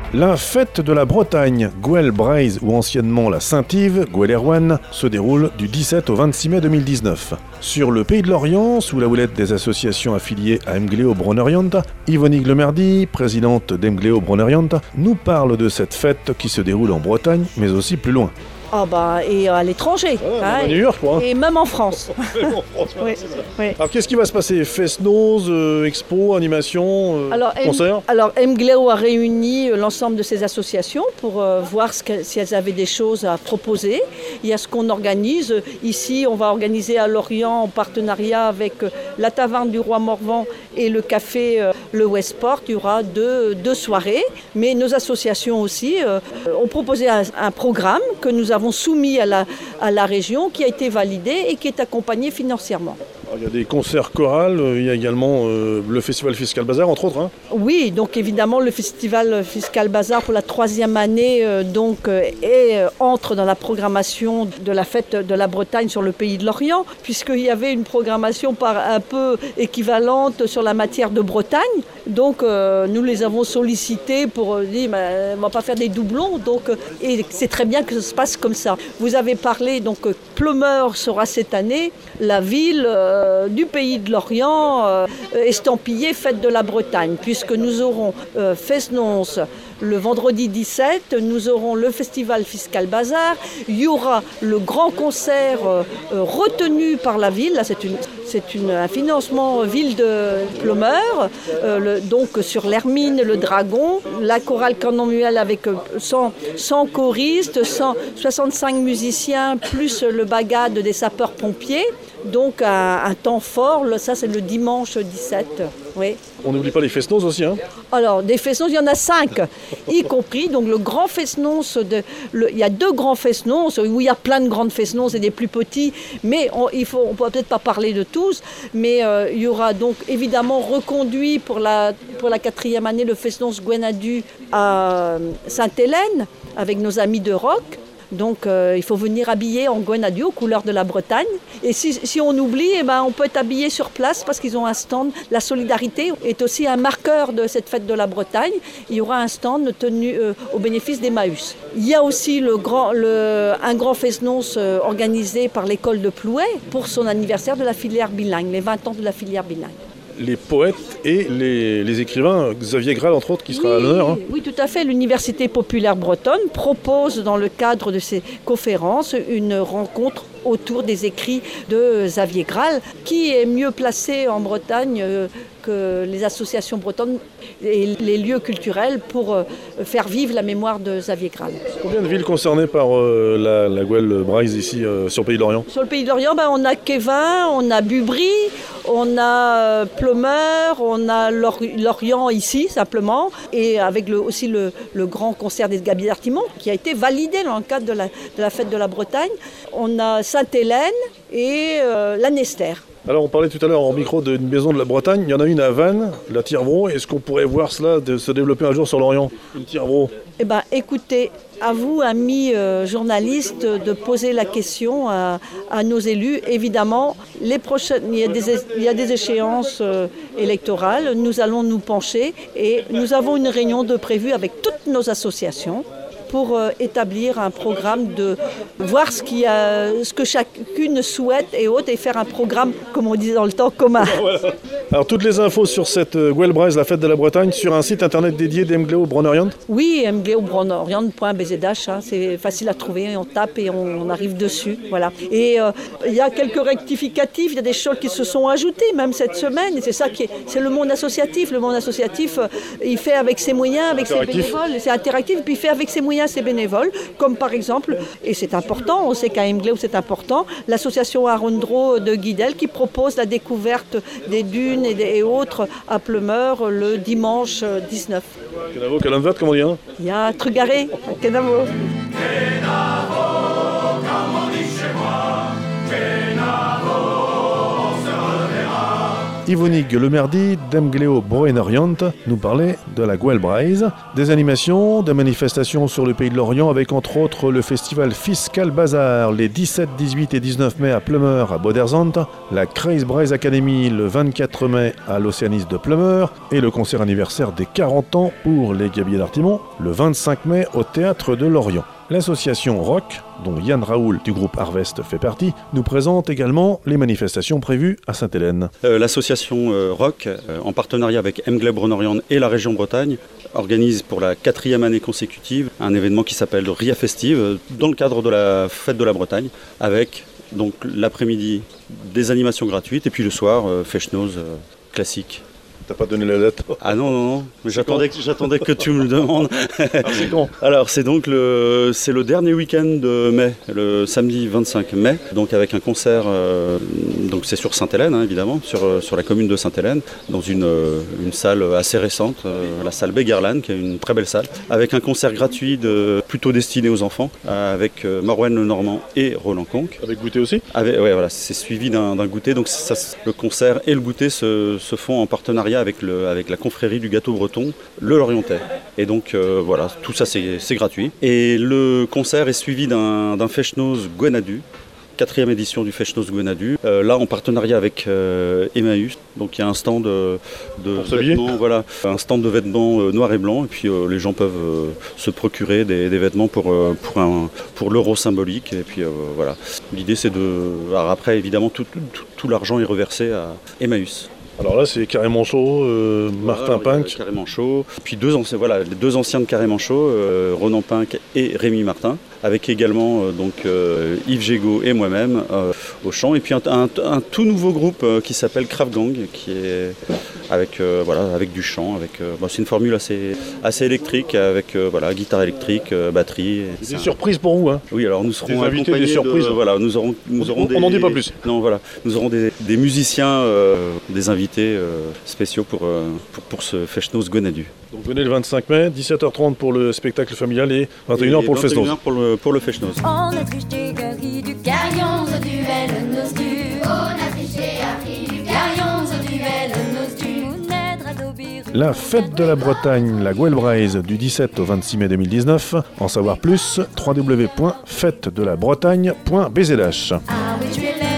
La fête de la Bretagne, Gouel Braise ou anciennement la Saint-Yves, Gouel Erwan, se déroule du 17 au 26 mai 2019. Sur le Pays de Lorient, sous la houlette des associations affiliées à Mgleo Bron-Orient, Yvonne Lemerdy, présidente d'Mgleo Bron-Orient, nous parle de cette fête qui se déroule en Bretagne, mais aussi plus loin. Et à l'étranger, à New York, quoi. Et même en France. Oui. Alors qu'est-ce qui va se passer? Fest-noz, expo, animation, concert? Alors Mgleo a réuni l'ensemble de ces associations pour voir si elles avaient des choses à proposer. Il y a ce qu'on organise. Ici, on va organiser à Lorient en partenariat avec la Taverne du Roi Morvan et le café Le Westport. Il y aura deux soirées. Mais nos associations aussi ont proposé un programme que nous avons soumis à la région, qui a été validé et qui est accompagné financièrement. Alors, il y a des concerts chorales, il y a également le Festival Fiscal Bazar, entre autres. Oui, donc évidemment le Festival Fiscal Bazar pour la 3e année entre dans la programmation de la fête de la Bretagne sur le Pays de Lorient, puisqu'il y avait une programmation un peu équivalente sur la matière de Bretagne. Donc nous les avons sollicités pour dire on ne va pas faire des doublons, et c'est très bien que ça se passe comme ça. Vous avez parlé, Pleumeur sera cette année la ville du Pays de Lorient estampillée fête de la Bretagne, puisque nous aurons Fest-noz le vendredi 17, nous aurons le Festival Fiscal Bazar, il y aura le grand concert retenu par la ville, là c'est un financement ville de Pleumeur, donc sur l'Hermine, le Dragon, la chorale Canon-Muel avec 100 choristes, 65 musiciens, plus le bagade des sapeurs-pompiers. Donc un temps fort, ça c'est le dimanche 17. Oui. On n'oublie pas les Fest-noz aussi. Alors des Fest-noz, il y en a 5, y compris donc le grand Fest-noz. Il y a 2 grands Fest-noz où il y a plein de grandes Fest-noz et des plus petits, mais on ne peut peut-être pas parler de tous. Mais il y aura donc évidemment reconduit pour la 4e année le Fest-noz Gwenadu à Sainte-Hélène avec nos amis de rock. Donc il faut venir habillé en Gwenadu aux couleurs de la Bretagne. Et si on oublie, on peut être habillé sur place parce qu'ils ont un stand. La solidarité est aussi un marqueur de cette fête de la Bretagne. Il y aura un stand tenu au bénéfice d'Emmaüs. Il y a aussi un grand Fest-noz organisé par l'école de Plouay pour son anniversaire de la filière bilingue, les 20 ans de la filière bilingue. Les poètes et les écrivains, Xavier Graal entre autres, qui sera à l'honneur. Oui, tout à fait. L'Université populaire bretonne propose dans le cadre de ces conférences une rencontre autour des écrits de Xavier Graal, qui est mieux placé en Bretagne que les associations bretonnes et les lieux culturels pour faire vivre la mémoire de Xavier Graal. Combien de villes concernées par la Gouel Braise ici sur le Pays de Lorient? Sur le Pays de Lorient, on a Kévin, on a Bubry, on a Pleumeur, on a Lorient ici simplement, et avec aussi le grand concert des Gabiers d'Artimont qui a été validé dans le cadre de la fête de la Bretagne. On a Sainte-Hélène et Lanester. Alors on parlait tout à l'heure en micro d'une maison de la Bretagne, il y en a une à Vannes, la Tire-Vro. Est-ce qu'on pourrait voir cela se développer un jour sur l'Orient, une Tire-Vro? Écoutez, à vous, amis journalistes, de poser la question à nos élus. Évidemment, il y a des échéances électorales, nous allons nous pencher et nous avons une réunion de prévue avec toutes nos associations pour établir un programme, de voir ce que chacune souhaite et faire un programme, comme on dit dans le temps, commun. Voilà. Alors toutes les infos sur cette Gouel Braise, la fête de la Bretagne, sur un site internet dédié d'Mgleo Bron-Orient? Oui, mgleobron-orient.bzh, c'est facile à trouver, on tape et on arrive dessus. Voilà. Et il y a quelques rectificatifs, il y a des choses qui se sont ajoutées même cette semaine, et c'est le monde associatif. Le monde associatif, il fait avec ses moyens, avec ses bénévoles, c'est interactif, puis il fait avec ses moyens ses bénévoles, comme par exemple, et c'est important, on sait qu'à Mgleo c'est important, l'association Arundro de Guidel qui propose la découverte des dunes et autres à Pleumeur le dimanche 19. Kenavo, Kalanvat, comment dire? Il y a Trugaré, Kenavo. Kenavo, comme on dit chez moi, Kenavo, on se reverra. Yvonig Lemerdy d'Emgleo Broen-Orient nous parlait de la Gouel Braise, des animations, des manifestations sur le Pays de Lorient avec entre autres le festival Fiscal Bazar les 17, 18 et 19 mai à Plumeur à Boderzant, la Kreis Braise Academy le 24 mai à l'Océanis de Plumeur et le concert anniversaire des 40 ans pour les Gabiers d'Artimon le 25 mai au Théâtre de Lorient. L'association Rock, dont Yann Raoul du groupe Harvest fait partie, nous présente également les manifestations prévues à Sainte-Hélène. L'association Rock, en partenariat avec Emgleo Broen-Orient et la région Bretagne, organise pour la 4e année consécutive un événement qui s'appelle Ria Festive dans le cadre de la fête de la Bretagne, avec donc l'après-midi des animations gratuites et puis le soir Feshnoz classique. T'as pas donné la date? Ah non, mais j'attendais que tu me le demandes. Alors c'est quand? Alors c'est donc le dernier week-end de mai, le samedi 25 mai, donc avec un concert, donc c'est sur Sainte-Hélène évidemment, sur la commune de Sainte-Hélène, dans une salle assez récente, la salle Begerland, qui est une très belle salle, avec un concert gratuit plutôt destiné aux enfants, avec Morwen Lenormand et Roland Conque. Avec goûter aussi? Ouais, voilà, c'est suivi d'un goûter, donc le concert et le goûter se font en partenariat avec la confrérie du gâteau breton, le Lorientais. Et donc voilà, tout ça c'est gratuit. Et le concert est suivi d'un Feshnoz Gwenadu, 4e édition du Feshnoz Gwenadu, là en partenariat avec Emmaüs. Donc il y a un stand de vêtements, voilà, un stand de vêtements noir et blanc, et puis les gens peuvent se procurer des vêtements pour l'euro symbolique. Et puis voilà, l'idée c'est alors après évidemment tout l'argent est reversé à Emmaüs. Alors là, c'est Carrément Chaud, Martin Pinck. Carrément Chaud. Puis les deux anciens de Carrément Chaud, Ronan Pinck et Rémi Martin, avec également Yves Gégaud et moi-même au chant. Et puis un tout nouveau groupe qui s'appelle Kraft Gang, qui est avec du chant. C'est une formule assez électrique, avec guitare électrique, batterie. Des surprises pour vous, hein? Oui, alors nous serons accompagnés des surprises. Nous aurons on n'en dit pas plus. Non, voilà, nous aurons des musiciens, des invités spéciaux pour ce Feshnoz Gwenadu. Donc venez le 25 mai, 17h30 pour le spectacle familial et 21h pour le Feshnoz. Pour le Feshnoz. On a triché Gary du Carion au duel nos du. On a triché Harry du Carion au duel nos du. La fête de la Bretagne, la Gouel Braise, du 17 au 26 mai 2019. En savoir plus, www.fêtedelabbretagne.bzh. Ah oui, je vais